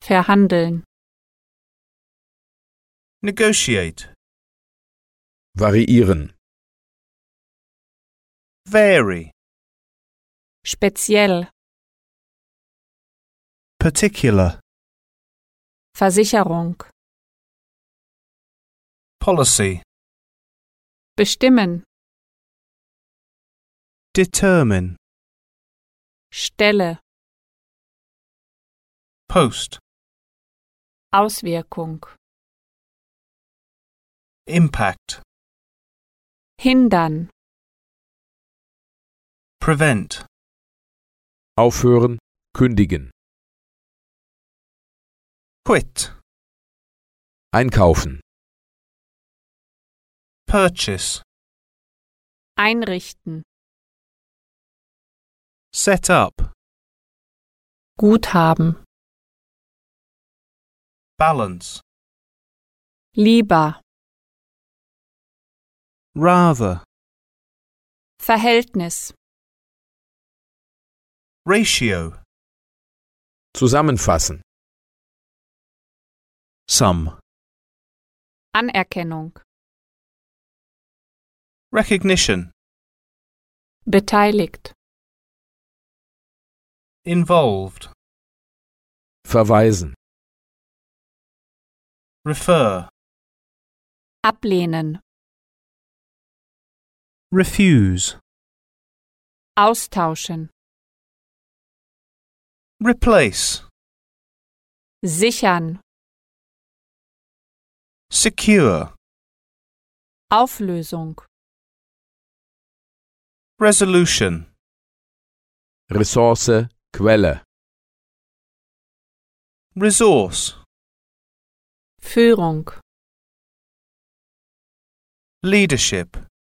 Verhandeln. Negotiate. Variieren. Vary. Speziell. Particular. Versicherung. Policy. Bestimmen. Determine. Stelle. Post. Auswirkung. Impact. Hindern. Prevent. Aufhören, kündigen. Quit. Einkaufen. Purchase. Einrichten. Set up. Guthaben. Balance. Lieber. Rather. Verhältnis. Ratio. Zusammenfassen. Some. Anerkennung. Recognition. Beteiligt. Involved. Verweisen. Refer. Ablehnen. Refuse. Austauschen. Replace. Sichern. Secure. Auflösung. Resolution. Ressource, Quelle. Resource. Führung. Leadership.